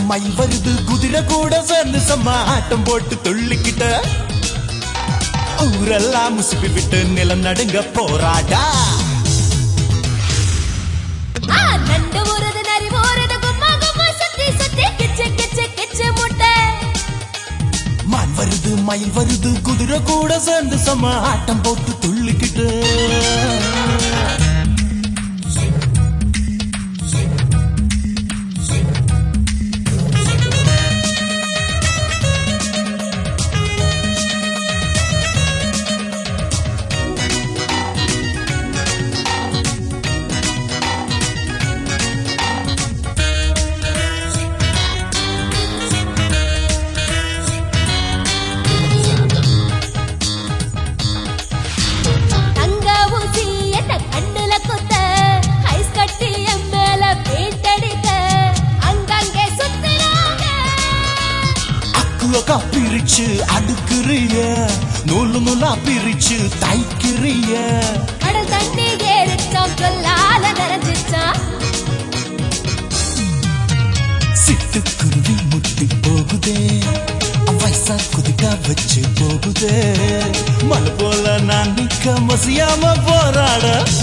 மயில் வருது குதிரை கூட சேர்ந்து செம்ம ஆட்டம் போட்டு துள்ளிக்கிட்ட ஊரெல்லாம் முசுப்பி விட்டு நிலம் நடுங்க போராடா நண்டு ஊறது நரி ஊறது கும்மா கும்மா சுத்தி சுத்தி கிச்சு கிச்சு கிச்சு முட்டை மான் வருது மயில் வருது குதிரை கூட சேர்ந்து செம்ம ஆட்டம் போட்டு துள்ளிக்கிட்டு பிரிச்சு அடுக்குறிய நூலு நூலா பிரிச்சு தைக்கிறிய கடல் தண்ணி ஏறிச்சான் சொல்லால நிறைஞ்சிச்சான் சிட்டுக்குருவி முட்டி போகுதே வயசா குதிக்க வச்சு போகுதே மலை போல நான் நிக்க மசியாம போராட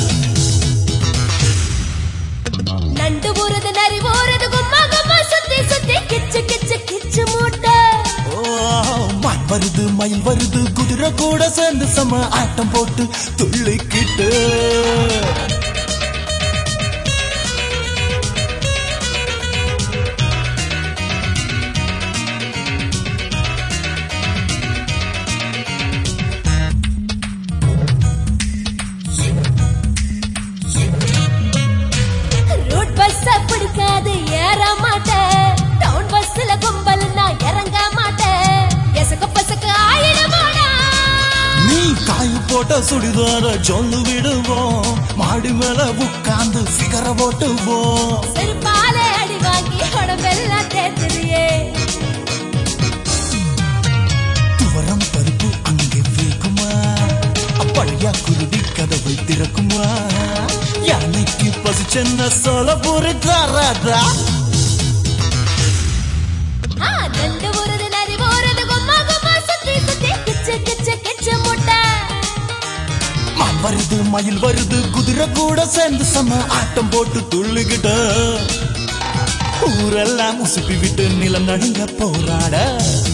நண்டு ஊறது நரி ஊறது கும்மா கும்மா சுத்தி சுத்தி கிச்சு கிச்சு கிச்சு மூட்டை மான் வருது மயில் வருது குதிரை கூட சேர்ந்து சம ஆட்டம் போட்டு துள்ளிக்கிட்டு ரோட் பஸ் பிடிக்காது ஏற மாட்டேன் டவுன் பஸ்ல கும்பல் நான் இறங்க மாட்டேன் எசக்க பசக்க ஆயிடுமாடா நீ காய் போட்ட சுடிதார சொல்லு விடுவோம் மாடி மேல உட்கார்ந்து சிகர போட்டுவோம் செருப்பால அடி வாங்கி உடம்பெல்லாம் தேத்துறியே துவரம் பருப்பு அங்கே வேகுமா அப்பழையா குருவி கதவை திறக்குமா யானைக்கு பசிச்சென்ன சொல்ல புரித்தாராதா நண்டு ஊறது நரி ஊறது கும்மா கும்மா சுத்தி சுத்தி கிச்சு கிச்சு கிச்சு முட்டை மான் வருது மயில் வருது குதிரை கூட சேர்ந்து சம ஆட்டம் போட்டு துள்ளுகிட்ட ஊரெல்லாம் உசுப்பி விட்டு நிலம் நடுங்க போராட